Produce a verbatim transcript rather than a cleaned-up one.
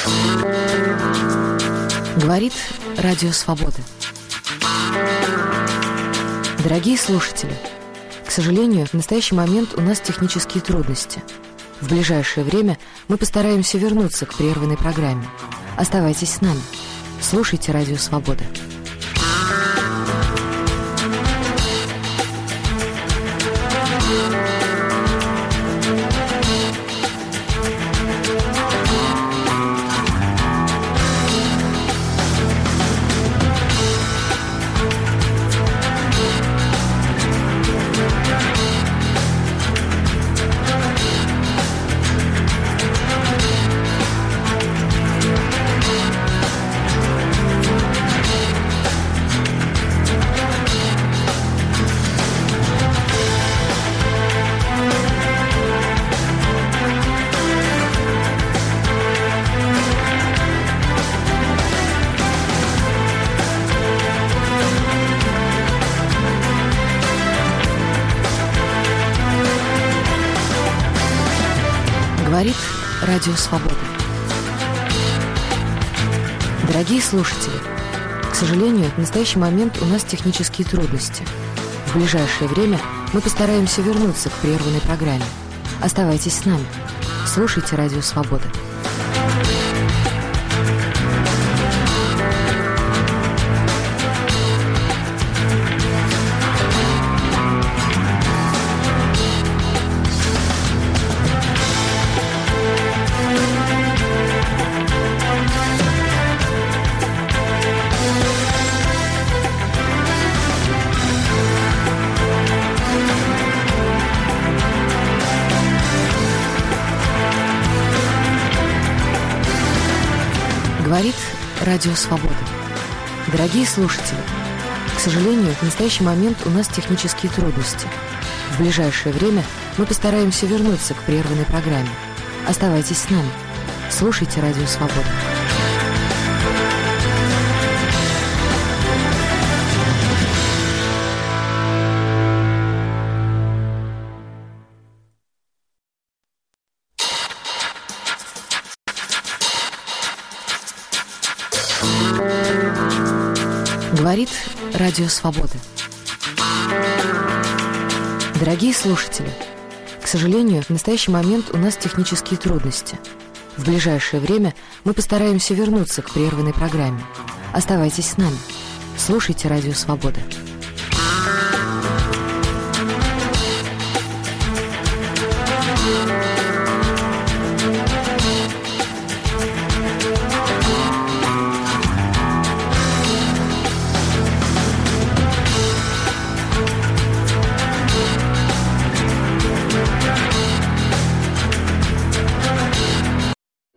Говорит Радио Свобода. Дорогие слушатели, к сожалению, в настоящий момент у нас технические трудности. В ближайшее время мы постараемся вернуться к прерванной программе. Оставайтесь с нами. Слушайте Радио Свобода. Говорит Радио Свобода. Дорогие слушатели, к сожалению, в настоящий момент у нас технические трудности. В ближайшее время мы постараемся вернуться к прерванной программе. Оставайтесь с нами. Слушайте Радио Свобода. Говорит Радио Свобода. Дорогие слушатели, к сожалению, в настоящий момент у нас технические трудности. В ближайшее время мы постараемся вернуться к прерванной программе. Оставайтесь с нами. Слушайте Радио Свобода. Говорит Радио Свобода. Дорогие слушатели, к сожалению, в настоящий момент у нас технические трудности. В ближайшее время мы постараемся вернуться к прерванной программе. Оставайтесь с нами. Слушайте Радио Свобода.